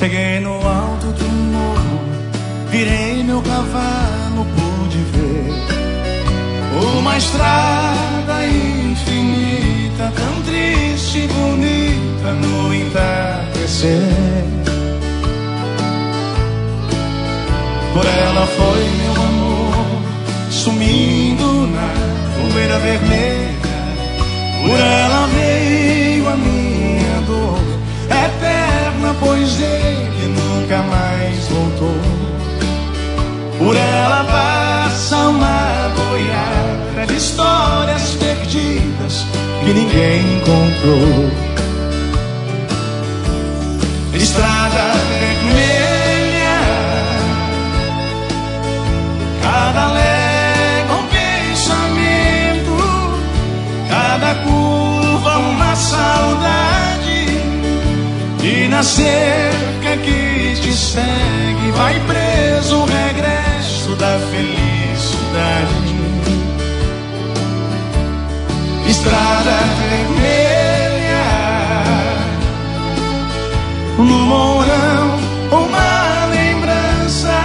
Cheguei no alto do morro, virei meu cavalo, pude ver uma estrada infinita, tão triste e bonita no entardecer. Por ela foi meu amor, sumindo na poeira vermelha. Por ela veio a minha dor eterna, pois ele nunca mais voltou. Por ela passa uma boiada de histórias perdidas que ninguém encontrou. Estrada vermelha, cada légua um pensamento, cada curva uma saudade, e na cerca que te segue vai preso o regresso da felicidade. Estrada vermelha, no mourão uma lembrança,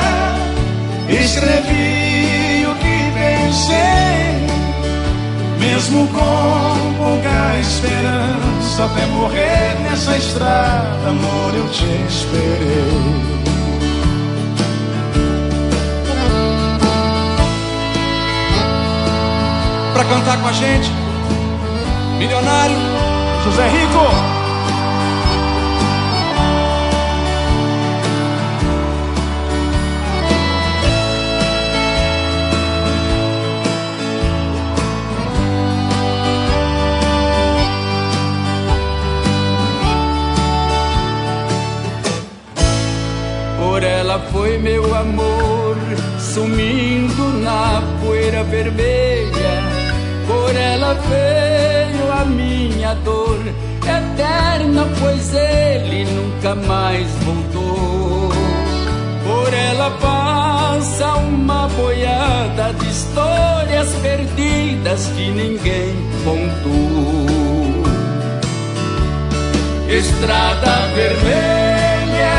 escrevi o que pensei, mesmo com pouca esperança, até morrer nessa estrada, amor, eu te esperei. Pra cantar com a gente, Milionário, José Rico. Por ela foi meu amor, sumindo na poeira vermelha. Por ela veio a minha dor eterna, pois ele nunca mais voltou. Por ela passa uma boiada de histórias perdidas que ninguém contou. Estrada vermelha,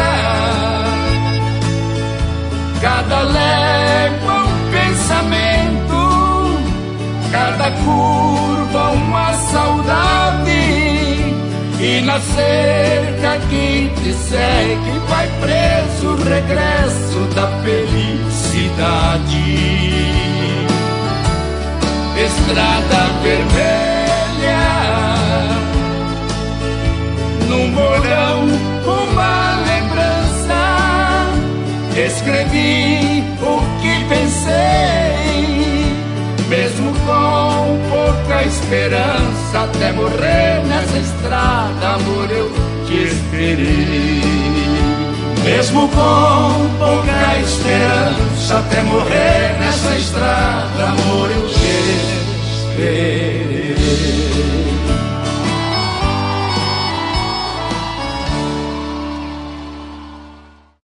cada légua um pensamento, cada curva uma saudade, e na cerca que te segue vai preso o regresso da felicidade. Estrada vermelha, no mourão uma lembrança, escrevi o que pensei, mesmo com pouca esperança, até morrer nessa estrada, amor, eu te esperei. Mesmo com pouca esperança, até morrer